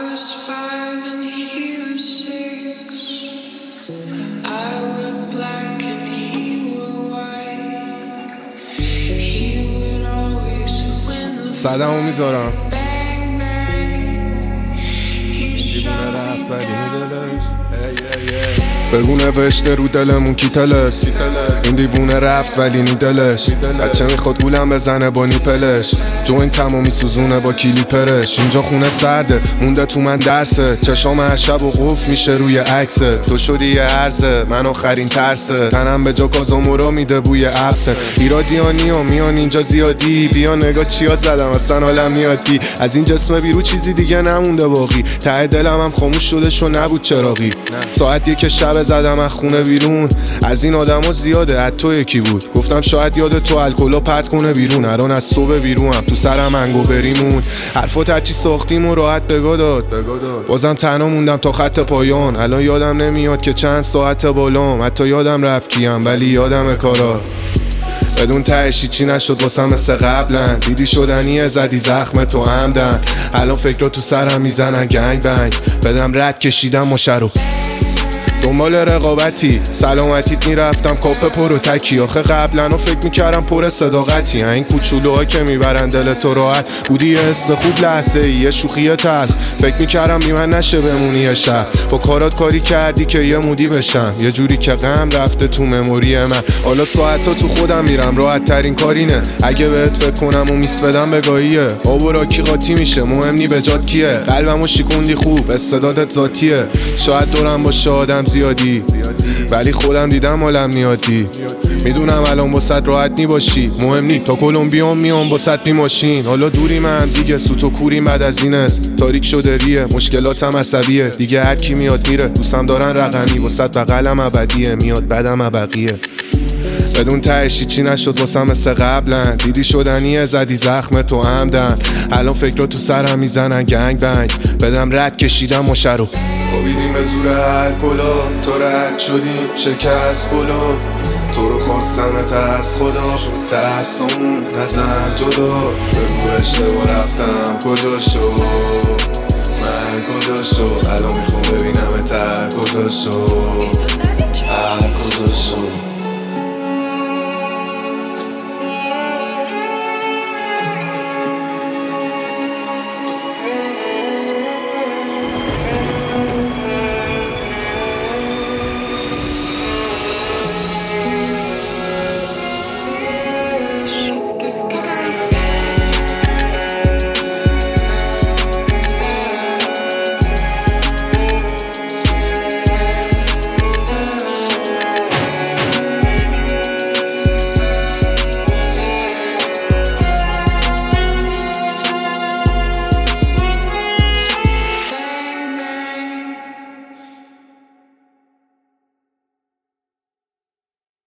was 5 and he was 6. I wore black and he wore white. He would always win the صدمو میذارم bang bang. He shot me رفت ولی down. دلش بگو نوشته رو دلمون کی تلس این دیوونه رفت ولی نی دلش بچه میخواد گولم بزنه با نیپلش جوین تمامی سوزونه با کلیپرش اینجا خونه سرده مونده تو من درسه چشام هر شب و قفل میشه روی عکسه تو شدی یه عرضه من آخرین ترسه تنم به جا کازامورا میده بوی عبسه ایرادیانی و میان اینجا زیادی بیا نگاه چیا زدم اصلا حالم نیادی از این جسم بیرو چیزی دیگه نمونده باقی ته دلم هم خاموش شده شو نبود چراغی ساعت یک شب زدم از خونه بیرون از این آدما زیاده حتی تو یکی بود گفتم شاید یاد تو الکلا پرت کنه بیرون الان از صبح بیرونم تو سرم انگو بریمون حرفات هرچی ساختیم و راحت بگا داد بازم تنها موندم تا خط پایان الان یادم نمیاد که چند ساعت بالام حتی یادم رفت کیم ولی یادم کارا بدون تهشی چی نشد واسم مثل قبلا دیدی شدنیه زدی زخم تو عمدن الان فکرها تو سرم میزنن گنگ بنگ بدم رد کشیدم مشرو دنبال رقابتی سلامتیت میرفتم کاپ پر و تکی آخه قبلا فکر میکردم پر صداقتی این کوچولوها که میبرن دل تو راحت بودی یه حس خوب لحظه ای یه شوخی تلخ فکر میکردم بیمن نشه بمونی یه شب با کارات کاری کردی که یه مودی بشم یه جوری که غم رفته تو مموری من حالا ساعتا تو خودم میرم راحت ترین کارینه اگه بهت فکر کنم و میس بدم بگاهیه آب و راکی قاطی میشه مهم نی به جات کیه قلبمو شیکوندی خوب استعدادت ذاتیه شاید دورم باشه آدم زیادی ولی خودم دیدم حالم میادی میدونم الان واسط راحت نی باشی مهم نی تا کلمبیا میام واسط بی ماشین حالا دوری من دیگه سوت و کوریم بعد از این است تاریک شده ریه مشکلاتم عصبیه دیگه هر کی میاد میره دوستم دارن رقمی واسط بغلم ابدیه میاد بدم بقیه بدون تهشی چی نشد واسم مثل قبلا دیدی شدنیه زدی زخم تو عمدن الان فکرها تو سرم میزنن گنگ بنگ بدم رد کشیدم مشرو خوابیدیم به زور الکلا تو رد شدیم شکست بلا تو رو خواستمت از خدا دستامون نزن جدا بگو اشتباه رفتم کجا شو من کجا شو الان میخوام ببینم تر کجا شو کجا شو